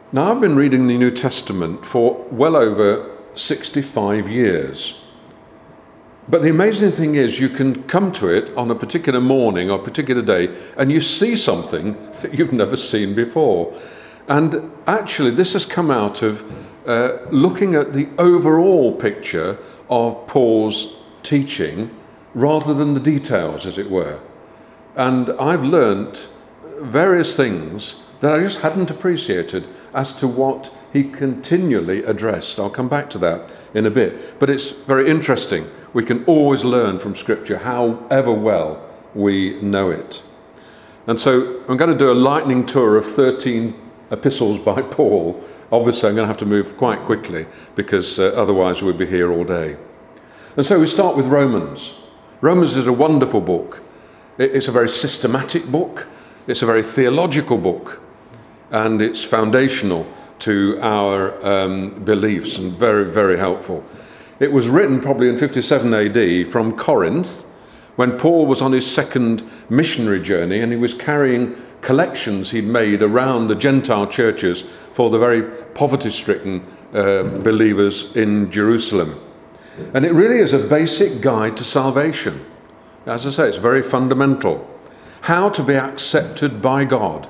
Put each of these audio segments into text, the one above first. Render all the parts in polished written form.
Now, I've been reading the New Testament for well over 65 years. But the amazing thing is you can come to it on a particular morning or a particular day and you see something that you've never seen before. And actually this has come out of looking at the overall picture of Paul's teaching rather than the details, as it were. And I've learnt various things that I just hadn't appreciated as to what he continually addressed. I'll come back to that in a bit. But it's very interesting. We can always learn from Scripture, however well we know it. And so I'm going to do a lightning tour of 13 epistles by Paul. Obviously, I'm going to have to move quite quickly because otherwise we'd be here all day. And so we start with Romans. Romans is a wonderful book. It's a very systematic book. It's a very theological book. And it's foundational to our beliefs and very, very helpful. It was written probably in 57 AD from Corinth when Paul was on his second missionary journey and he was carrying collections he'd made around the Gentile churches for the very poverty-stricken believers in Jerusalem. And it really is a basic guide to salvation. As I say, it's very fundamental. How to be accepted by God.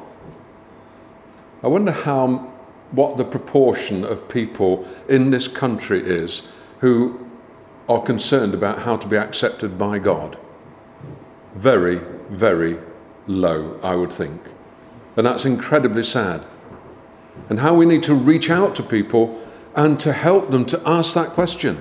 I wonder what the proportion of people in this country is who are concerned about how to be accepted by God. Very, very low, I would think. And that's incredibly sad. And how we need to reach out to people and to help them to ask that question.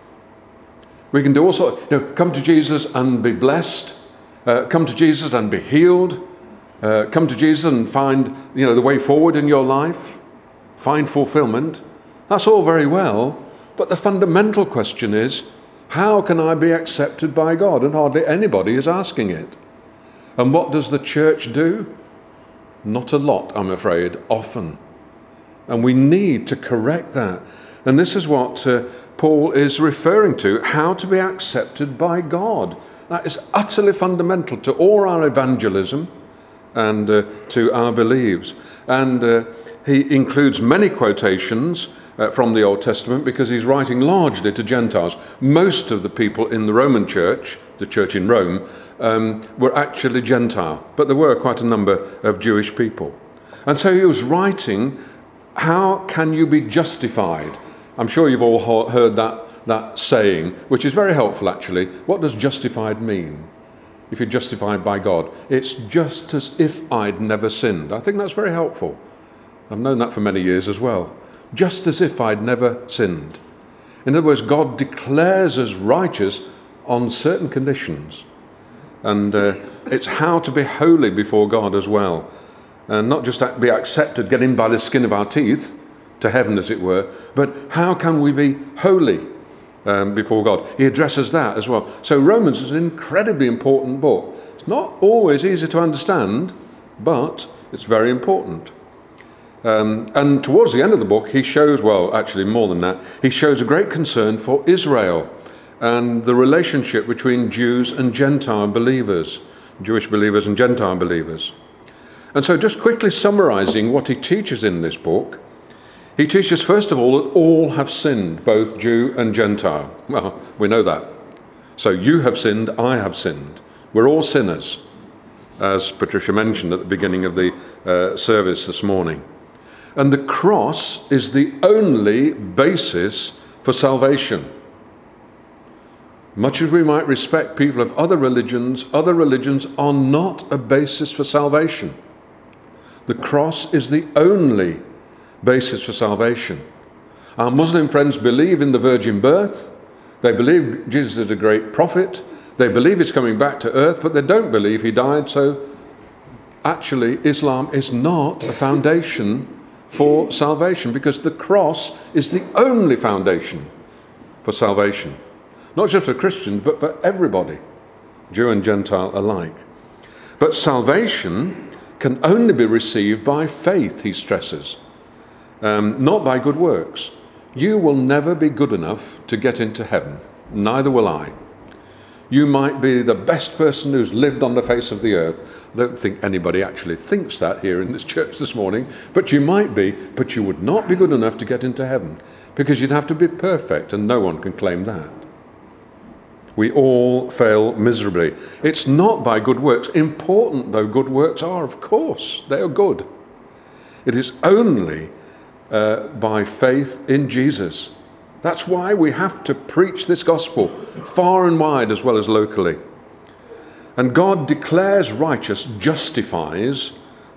We can do all sorts, come to Jesus and be blessed. Come to Jesus and be healed. Come to Jesus and find, the way forward in your life. Find fulfillment. That's all very well. But the fundamental question is, how can I be accepted by God? And hardly anybody is asking it. And what does the church do? Not a lot, I'm afraid, often. And we need to correct that. And this is what Paul is referring to, how to be accepted by God. That is utterly fundamental to all our evangelism and to our beliefs. And he includes many quotations from the Old Testament because he's writing largely to Gentiles. Most of the people in the Roman church, the church in Rome, were actually Gentile, but there were quite a number of Jewish people. And so he was writing, how can you be justified? I'm sure you've all heard that saying, which is very helpful actually. What does justified mean? If you're justified by God, it's just as if I'd never sinned. I think that's very helpful. I've known that for many years as well. Just as if I'd never sinned. In other words, God declares us righteous on certain conditions. And it's how to be holy before God as well. And not just be accepted, get in by the skin of our teeth, to heaven as it were, but how can we be holy before God? He addresses that as well. So Romans is an incredibly important book. It's not always easy to understand, but it's very important. And towards the end of the book, he shows, well, actually more than that, he shows a great concern for Israel and the relationship between Jews and Gentile believers, Jewish believers and Gentile believers. And so just quickly summarizing what he teaches in this book, he teaches, first of all, that all have sinned, both Jew and Gentile. Well, we know that. So you have sinned, I have sinned. We're all sinners, as Patricia mentioned at the beginning of the service this morning. And the cross is the only basis for salvation. Much as we might respect people of other religions are not a basis for salvation. The cross is the only basis for salvation. Our Muslim friends believe in the virgin birth. They believe Jesus is a great prophet. They believe he's coming back to earth, but they don't believe he died. So actually, Islam is not a foundation for salvation because the cross is the only foundation for salvation. Not just for Christians, but for everybody, Jew and Gentile alike. But salvation can only be received by faith, he stresses. Not by good works. You will never be good enough to get into heaven. Neither will I. You might be the best person who's lived on the face of the earth. I don't think anybody actually thinks that here in this church this morning, but you might be, but you would not be good enough to get into heaven, because you'd have to be perfect, and no one can claim that. We all fail miserably. It's not by good works, important though good works are, of course, they are good. It is only by faith in Jesus. That's why we have to preach this gospel far and wide as well as locally. And God declares righteous, justifies.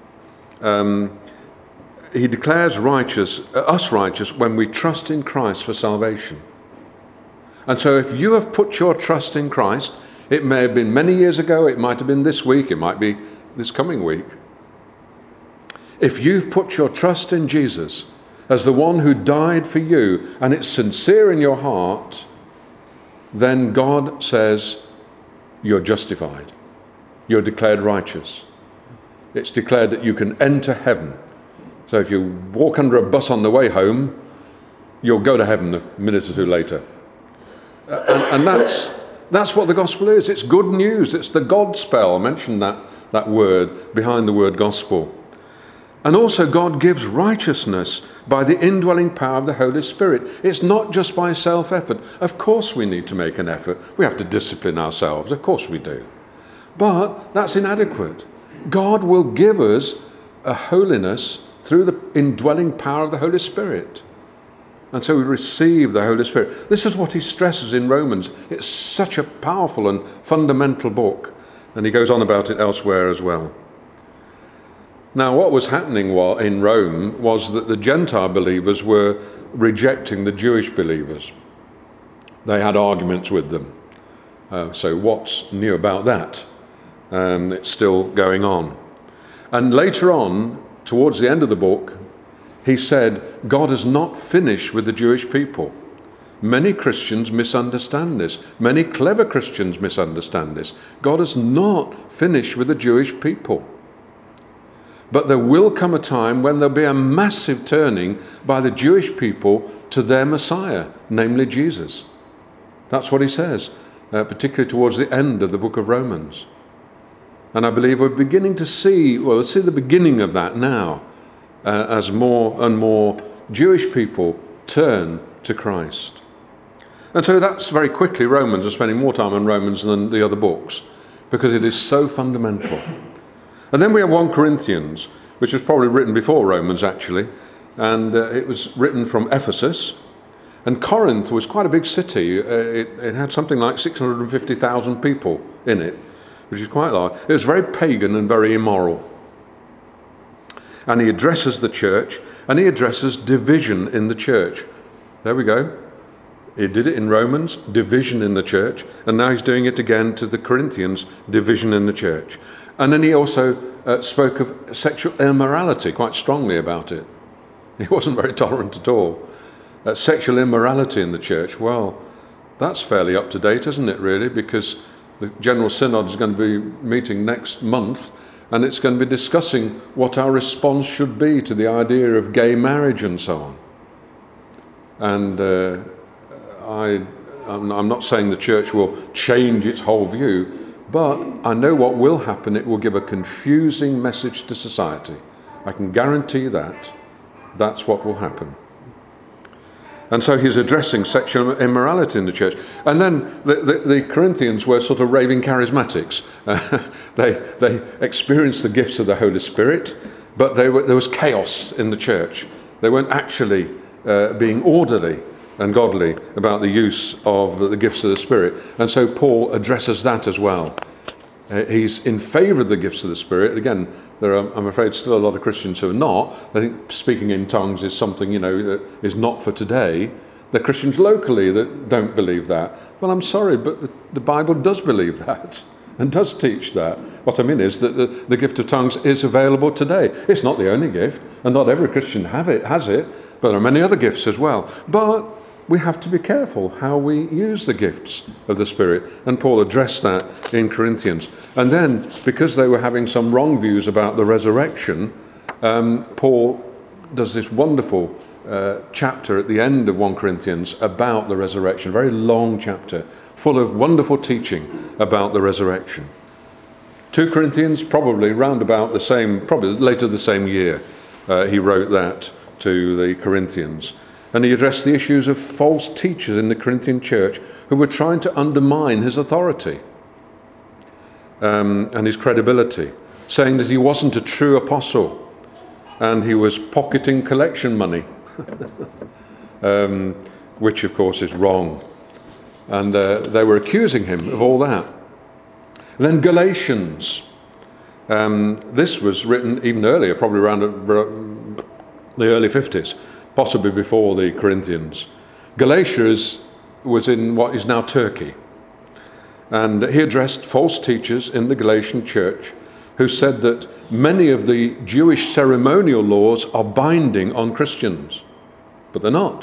He declares us righteous when we trust in Christ for salvation. And so if you have put your trust in Christ, it may have been many years ago, it might have been this week, it might be this coming week. If you've put your trust in Jesus as the one who died for you, and it's sincere in your heart, then God says you're justified. You're declared righteous. It's declared that you can enter heaven. So if you walk under a bus on the way home, you'll go to heaven a minute or two later. And that's what the gospel is. It's good news. It's the Godspell. I mentioned that word behind the word gospel. And also God gives righteousness by the indwelling power of the Holy Spirit. It's not just by self-effort. Of course we need to make an effort. We have to discipline ourselves. Of course we do. But that's inadequate. God will give us a holiness through the indwelling power of the Holy Spirit. And so we receive the Holy Spirit. This is what he stresses in Romans. It's such a powerful and fundamental book. And he goes on about it elsewhere as well. Now, what was happening in Rome was that the Gentile believers were rejecting the Jewish believers. They had arguments with them. So what's new about that? It's still going on. And later on, towards the end of the book, he said, God is not finished with the Jewish people. Many Christians misunderstand this. Many clever Christians misunderstand this. God is not finished with the Jewish people. But there will come a time when there'll be a massive turning by the Jewish people to their Messiah, namely Jesus. That's what he says, particularly towards the end of the book of Romans. And I believe we're beginning to see the beginning of that now, as more and more Jewish people turn to Christ. And so that's very quickly, Romans are spending more time on Romans than the other books, because it is so fundamental. And then we have 1 Corinthians, which was probably written before Romans actually, and it was written from Ephesus. And Corinth was quite a big city. It had something like 650,000 people in it, which is quite large. It was very pagan and very immoral. And he addresses the church, and he addresses division in the church. There we go. He did it in Romans, division in the church, and now he's doing it again to the Corinthians, division in the church. And then he also spoke of sexual immorality, quite strongly about it. He wasn't very tolerant at all. Sexual immorality in the church, well, that's fairly up to date, isn't it, really? Because the General Synod is going to be meeting next month, and it's going to be discussing what our response should be to the idea of gay marriage and so on. And I'm not saying the church will change its whole view, but I know what will happen. It will give a confusing message to society. I can guarantee that. That's what will happen. And so he's addressing sexual immorality in the church. And then the Corinthians were sort of raving charismatics. They experienced the gifts of the Holy Spirit, but there was chaos in the church. They weren't actually being orderly and godly about the use of the gifts of the Spirit. And so Paul addresses that as well. He's in favour of the gifts of the Spirit. Again, there are, I'm afraid, still a lot of Christians who are not. They think speaking in tongues is something, that is not for today. There are Christians locally that don't believe that. Well, I'm sorry, but the Bible does believe that and does teach that. What I mean is that the gift of tongues is available today. It's not the only gift, and not every Christian has it, but there are many other gifts as well. But we have to be careful how we use the gifts of the Spirit. And Paul addressed that in Corinthians. And then, because they were having some wrong views about the resurrection, Paul does this wonderful chapter at the end of 1 Corinthians about the resurrection, a very long chapter, full of wonderful teaching about the resurrection. 2 Corinthians, probably round about the same, probably later the same year, he wrote that to the Corinthians. And he addressed the issues of false teachers in the Corinthian church who were trying to undermine his authority and his credibility, saying that he wasn't a true apostle and he was pocketing collection money, which of course is wrong. And they were accusing him of all that. And then Galatians. This was written even earlier, probably around the early 50s, possibly before the Corinthians. Galatia was in what is now Turkey. And he addressed false teachers in the Galatian church who said that many of the Jewish ceremonial laws are binding on Christians, but they're not.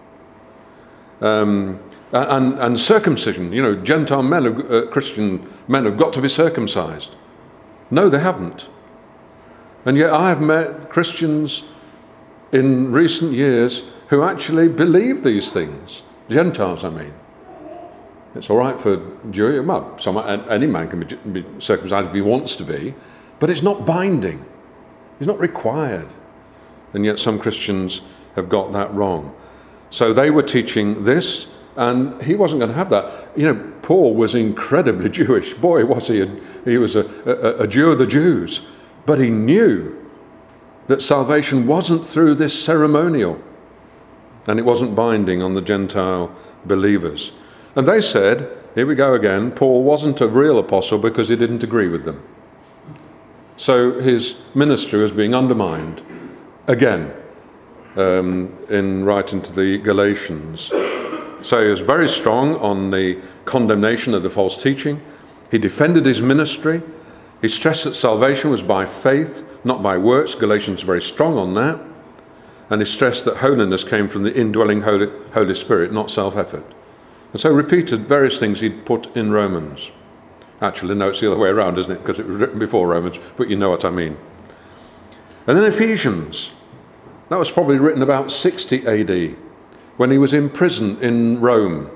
And circumcision, Gentile men, Christian men have got to be circumcised. No, they haven't. And yet I have met Christians in recent years who actually believe these things. Gentiles, I mean. It's all right for Jew, well, any man can be circumcised if he wants to be, but it's not binding. It's not required. And yet some Christians have got that wrong. So they were teaching this, and he wasn't going to have that. Paul was incredibly Jewish. Boy, was he. He was a Jew of the Jews. But he knew that salvation wasn't through this ceremonial, and it wasn't binding on the Gentile believers. And they said, here we go again, Paul wasn't a real apostle because he didn't agree with them. So his ministry was being undermined again in writing to the Galatians. So he was very strong on the condemnation of the false teaching. He defended his ministry. He stressed that salvation was by faith, not by works. Galatians are very strong on that. And he stressed that holiness came from the indwelling Holy Spirit, not self-effort. And so repeated various things he'd put in Romans. Actually, no, it's the other way around, isn't it? Because it was written before Romans, but you know what I mean. And then Ephesians. That was probably written about 60 AD, when he was in prison in Rome.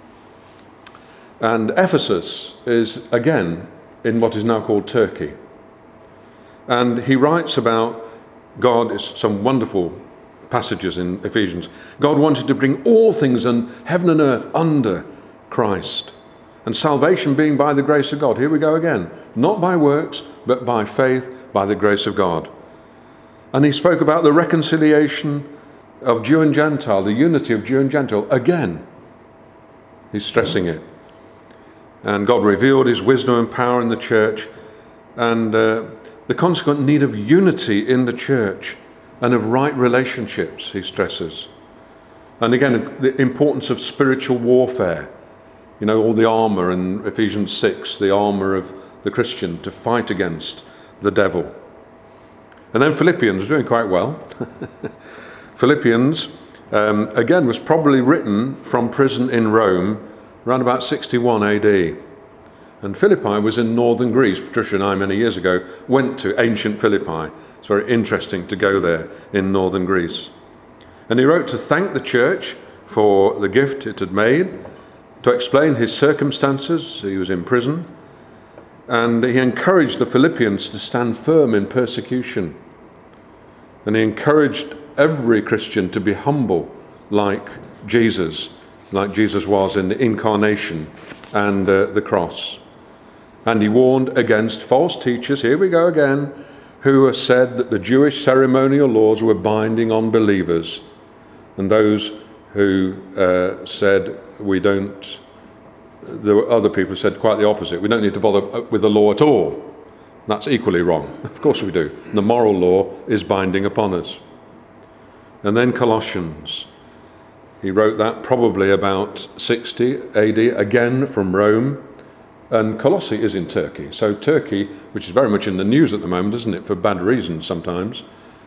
And Ephesus is, again, in what is now called Turkey. And he writes about God, is some wonderful passages in Ephesians. God wanted to bring all things in heaven and earth under Christ. And salvation being by the grace of God. Here we go again. Not by works, but by faith, by the grace of God. And he spoke about the reconciliation of Jew and Gentile, the unity of Jew and Gentile. Again, he's stressing it. And God revealed his wisdom and power in the church, and the consequent need of unity in the church and of right relationships, he stresses. And again, the importance of spiritual warfare. All the armour in Ephesians 6, the armour of the Christian to fight against the devil. And then Philippians, doing quite well. Philippians, again, was probably written from prison in Rome around about 61 AD. And Philippi was in northern Greece. Patricia and I, many years ago, went to ancient Philippi. It's very interesting to go there in northern Greece. And he wrote to thank the church for the gift it had made, to explain his circumstances. He was in prison. And he encouraged the Philippians to stand firm in persecution. And he encouraged every Christian to be humble like Jesus was in the incarnation and the cross. And he warned against false teachers, here we go again, who said that the Jewish ceremonial laws were binding on believers, and those who said we don't. There were other people who said quite the opposite. We don't need to bother with the law at all. That's equally wrong. Of course we do. The moral law is binding upon us. And then Colossians. He wrote that probably about 60 AD, again from Rome. And Colossae is in Turkey. So Turkey, which is very much in the news at the moment, isn't it, for bad reasons sometimes,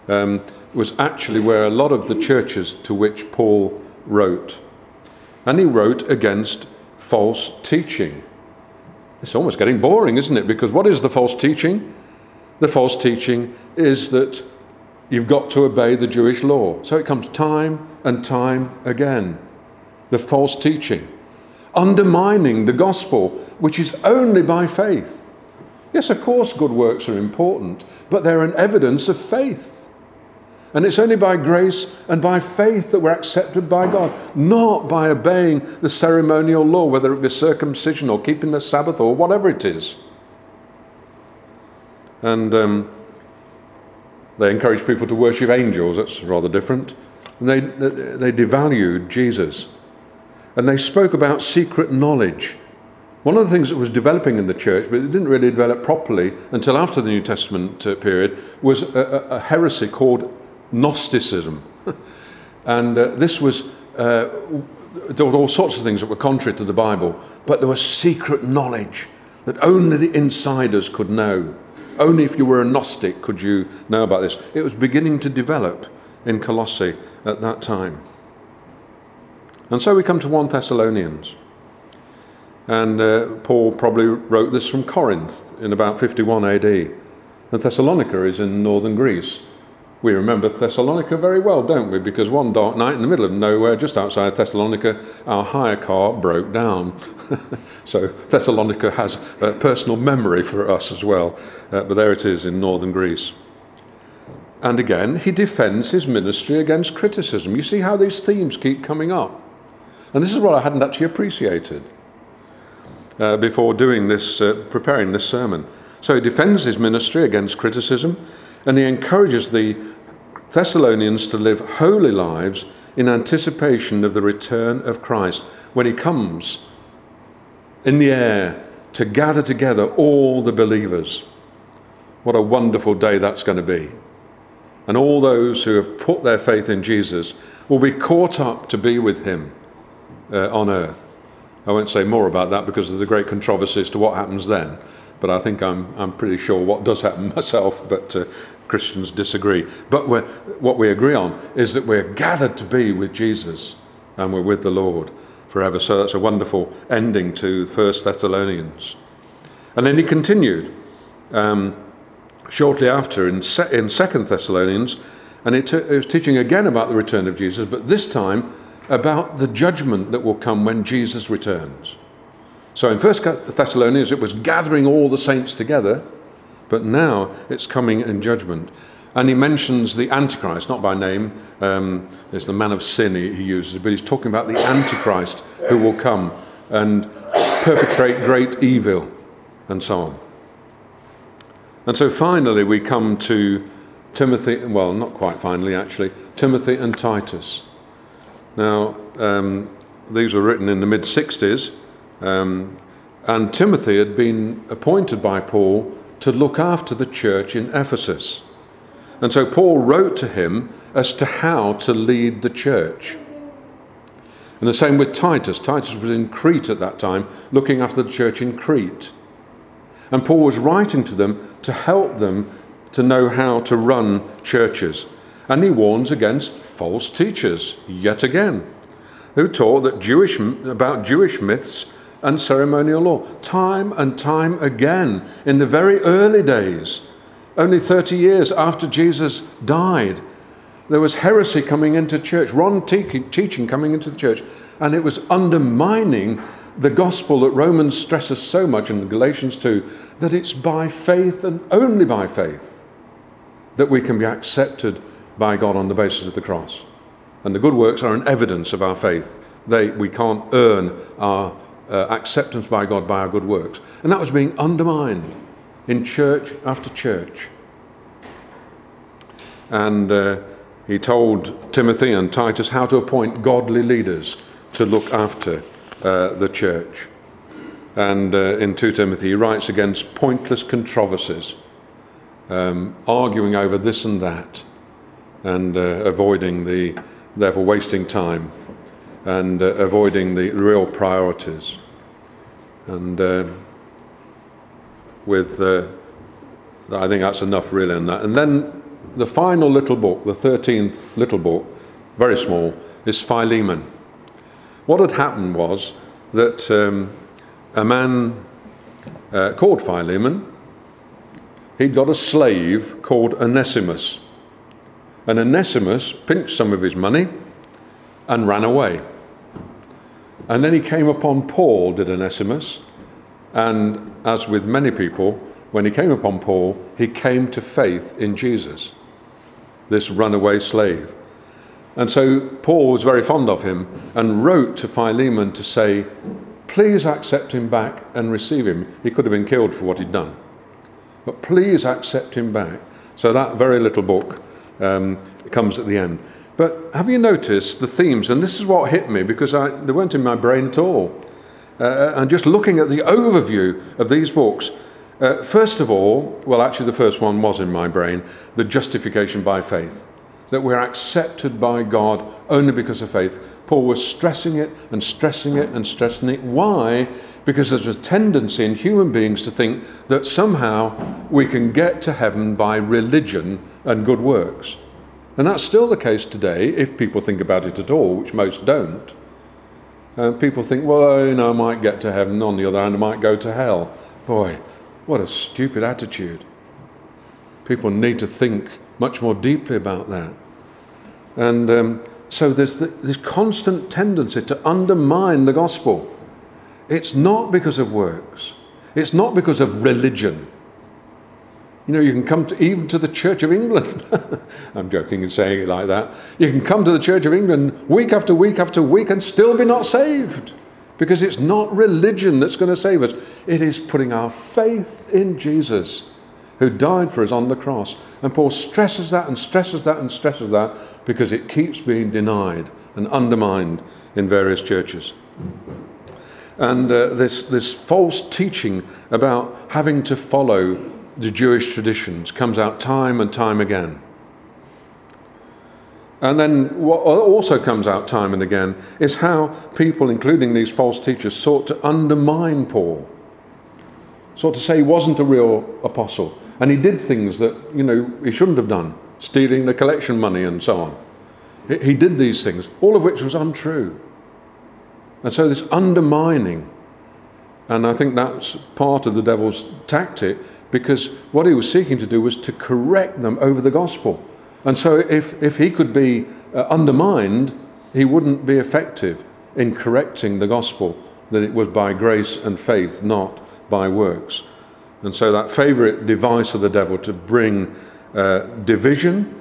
was actually where a lot of the churches to which Paul wrote. And he wrote against false teaching. It's almost getting boring, isn't it? Because what is the false teaching? The false teaching is that You've got to obey the Jewish law. So it comes time and time again. The false teaching, undermining the gospel, which is only by faith. Yes, of course, good works are important, but they're an evidence of faith. And it's only by grace and by faith that we're accepted by God, not by obeying the ceremonial law, whether it be circumcision or keeping the Sabbath or whatever it is. And they encourage people to worship angels. That's rather different. And they devalued Jesus. And they spoke about secret knowledge. One of the things that was developing in the church, but it didn't really develop properly until after the New Testament period, was a heresy called Gnosticism. And this was, there were all sorts of things that were contrary to the Bible, but there was secret knowledge that only the insiders could know. Only if you were a Gnostic could you know about this. It was beginning to develop in Colossae at that time. And so we come to 1 Thessalonians. And Paul probably wrote this from Corinth in about 51 AD. And Thessalonica is in northern Greece. We remember Thessalonica very well, don't we? Because one dark night in the middle of nowhere, just outside Thessalonica, our hire car broke down. So Thessalonica has a personal memory for us as well. But there it is in northern Greece. And again, he defends his ministry against criticism. You see how these themes keep coming up. And this is what I hadn't actually appreciated before doing this, preparing this sermon. So he defends his ministry against criticism, and he encourages the Thessalonians to live holy lives in anticipation of the return of Christ, when he comes in the air to gather together all the believers. What a wonderful day that's going to be. And all those who have put their faith in Jesus will be caught up to be with him on earth. I won't say more about that because there's a great controversy as to what happens then, but I think I'm pretty sure what does happen myself, but Christians disagree. But what we agree on is that we're gathered to be with Jesus and we're with the Lord forever. So that's a wonderful ending to 1 Thessalonians. And then he continued shortly after in 2 Thessalonians, and it was teaching again about the return of Jesus, but this time about the judgment that will come when Jesus returns. So in 1 Thessalonians it was gathering all the saints together, but now it's coming in judgment. And he mentions the Antichrist, not by name, it's the man of sin he uses, but he's talking about the Antichrist who will come and perpetrate great evil and so on. And so finally we come to Timothy, well, not quite finally actually, Timothy and Titus. Now, these were written in the mid-60s, and Timothy had been appointed by Paul to look after the church in Ephesus. And so Paul wrote to him as to how to lead the church. And the same with Titus. Titus was in Crete at that time, looking after the church in Crete. And Paul was writing to them to help them to know how to run churches. And he warns against false teachers, yet again, who taught that about Jewish myths and ceremonial law. Time and time again, in the very early days, only 30 years after Jesus died, there was heresy coming into church, wrong teaching coming into the church, and it was undermining the gospel that Romans stresses so much in Galatians 2, that it's by faith and only by faith that we can be accepted by God on the basis of the cross. And the good works are an evidence of our faith. We can't earn our acceptance by God by our good works. And that was being undermined in church after church. And he told Timothy and Titus how to appoint godly leaders to look after the church. And in 2 Timothy he writes against pointless controversies, arguing over this and that, and therefore wasting time, and avoiding the real priorities. And I think that's enough really on that. And then the final little book, the 13th little book, very small, is Philemon. What had happened was that a man called Philemon, he'd got a slave called Onesimus. And Onesimus pinched some of his money and ran away. And then he came upon Paul, did Onesimus, and as with many people, when he came upon Paul, he came to faith in Jesus, this runaway slave. And so Paul was very fond of him and wrote to Philemon to say, please accept him back and receive him. He could have been killed for what he'd done. But please accept him back. So that very little book comes at the end. But have you noticed the themes? And this is what hit me, because they weren't in my brain at all. And just looking at the overview of these books, first of all, well, actually the first one was in my brain, the justification by faith. That we're accepted by God only because of faith. Paul was stressing it and stressing it and stressing it. Why? Because there's a tendency in human beings to think that somehow we can get to heaven by religion and good works. And that's still the case today, if people think about it at all, which most don't. People think, well, I might get to heaven, on the other hand, I might go to hell. Boy, what a stupid attitude. People need to think much more deeply about that. And so there's this constant tendency to undermine the gospel. It's not because of works. It's not because of religion. You can come even to the Church of England. I'm joking in saying it like that. You can come to the Church of England week after week after week and still be not saved. Because it's not religion that's going to save us. It is putting our faith in Jesus, who died for us on the cross. And Paul stresses that and stresses that and stresses that because it keeps being denied and undermined in various churches. And this false teaching about having to follow the Jewish traditions comes out time and time again. And then what also comes out time and again is how people, including these false teachers, sought to undermine Paul. Sought to say he wasn't a real apostle. And he did things that, he shouldn't have done. Stealing the collection money and so on. He did these things, all of which was untrue. And so this undermining, and I think that's part of the devil's tactic, because what he was seeking to do was to correct them over the gospel. And so if he could be undermined, he wouldn't be effective in correcting the gospel, that it was by grace and faith, not by works. And so that favourite device of the devil to bring division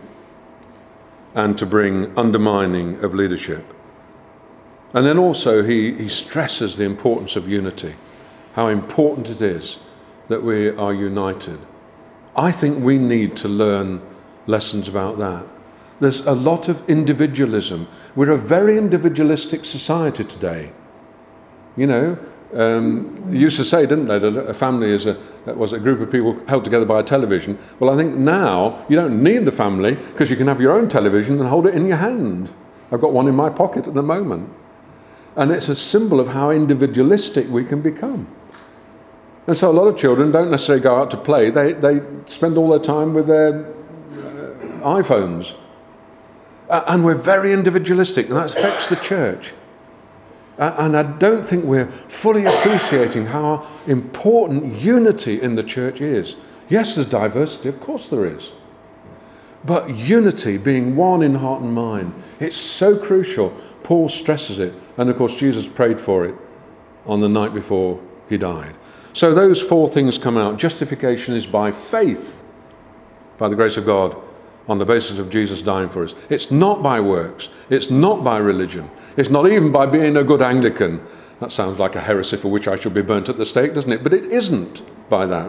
and to bring undermining of leadership. And then also he stresses the importance of unity, how important it is that we are united. I think we need to learn lessons about that. There's a lot of individualism. We're a very individualistic society today. You used to say, didn't they, that a family was a group of people held together by a television. Well, I think now you don't need the family because you can have your own television and hold it in your hand. I've got one in my pocket at the moment. And it's a symbol of how individualistic we can become. And so a lot of children don't necessarily go out to play. They spend all their time with their iPhones. And we're very individualistic, and that affects the church. And I don't think we're fully appreciating how important unity in the church is. Yes, there's diversity, of course there is. But unity, being one in heart and mind, it's so crucial. Paul stresses it. And of course, Jesus prayed for it on the night before he died. So those four things come out. Justification is by faith, by the grace of God, on the basis of Jesus dying for us. It's not by works. It's not by religion. It's not even by being a good Anglican. That sounds like a heresy for which I should be burnt at the stake, doesn't it? But it isn't by that.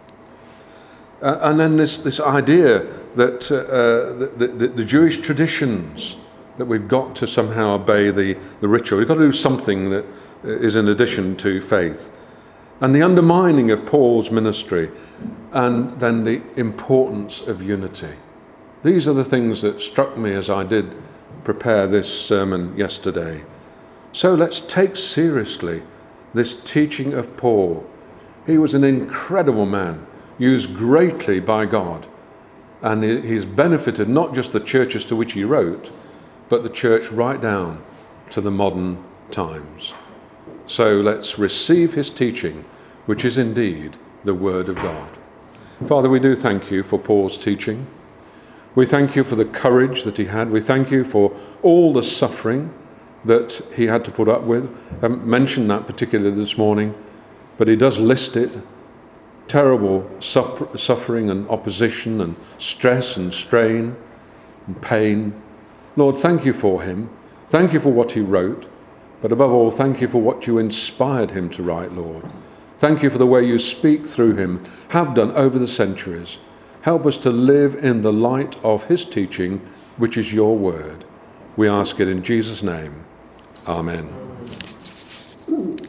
And then this idea that the Jewish traditions, that we've got to somehow obey the ritual. We've got to do something that is in addition to faith. And the undermining of Paul's ministry, and then the importance of unity. These are the things that struck me as I did prepare this sermon yesterday. So let's take seriously this teaching of Paul. He was an incredible man, used greatly by God. And he's benefited not just the churches to which he wrote, but the church right down to the modern times. So let's receive his teaching, which is indeed the Word of God. Father, we do thank you for Paul's teaching. We thank you for the courage that he had. We thank you for all the suffering that he had to put up with. I haven't mentioned that particularly this morning, but he does list it. Terrible suffering and opposition and stress and strain and pain. Lord, thank you for him. Thank you for what he wrote. But above all, thank you for what you inspired him to write, Lord. Thank you for the way you speak through him, have done over the centuries. Help us to live in the light of his teaching, which is your word. We ask it in Jesus' name. Amen.